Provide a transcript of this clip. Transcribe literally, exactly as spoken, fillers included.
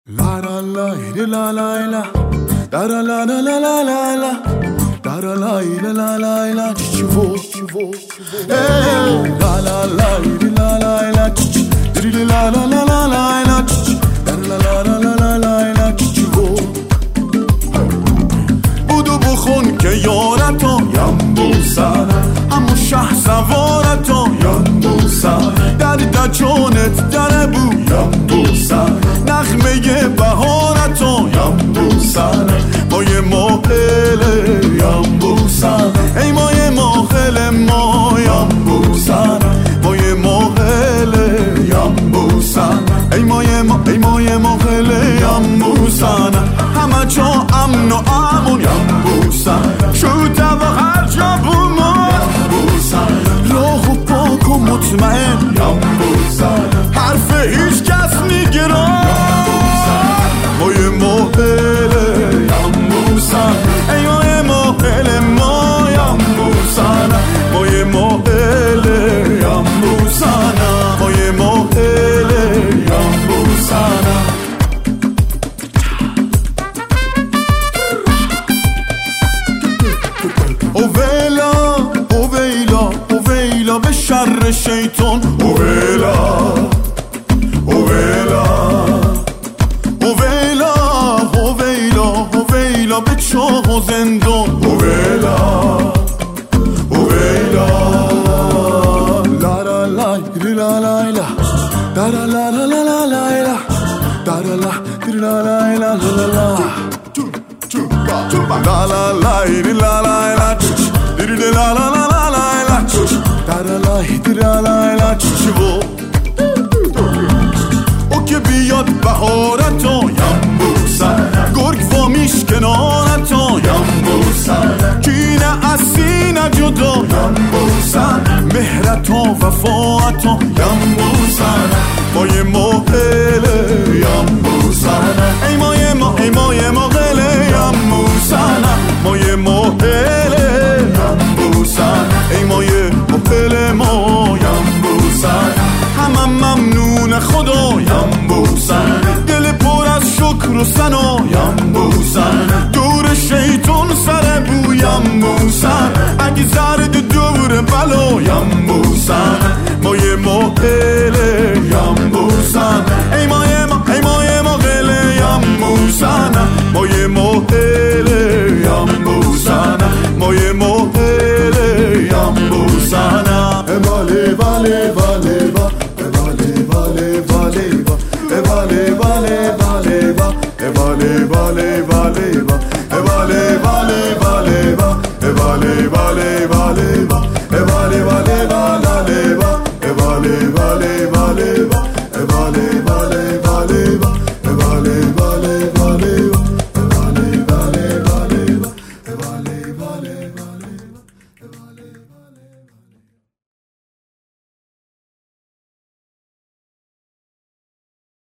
La la la la la la da la la la la la la la da la la la la la la chivo chivo eh la la la la la la diri la la la la la la da la la la la la la chivo بودو بخون که یارتو یمبوسن اما شه سوارتو یمبوسن در دچونت در بو یمبوسن نخمه بهارتو یمبوسن مای ماهل یمبوسن ای مای ماهل ما یمبوسن مای ماهل یمبوسن ای مای ما ای مای ماهل یمبوسن همه جا امن و امون یمبوسن شوته و هر جا بومون یمبوسن راه و پاک و مطمئن یمبوسن حرف هیچ کس میگیرن مای ماهل یمبوسن ای مای ماهل ما یمبوسن مای ماهل یمبوسن مای ماهل یمبوسن اویلا اویلا اویلا به شر شیطان اویلا اویلا اویلا اویلا اویلا به چاه و زندان اویلا اویلا لا لا لا لا لا لا دا لا لا لا لا لا لا دا لا لا لا لا لا لا لا La la la la la la diri la la la la la la da la la la la la chivo o که بیاد بهارتو یمبوسن گرگ وامیش کنارتو یمبوسن کینه از سینه جدا یمبوسن مهرتو وفاتو یمبوسن مای ماهل یمبوسن ای مای ما ای مای ماهل یمبوسن مای ماهل یمبوسن ای مای ماهل ما یمبوسن همه ممنون خدا یمبوسن دل پر از شکر و ثنا یمبوسن دور شیطان سر بو یمبوسن اگه زرد دور بلا یمبوسن مای ماهل یمبوسن ای مای ما ای مای ماهل یمبوسن مای ماهل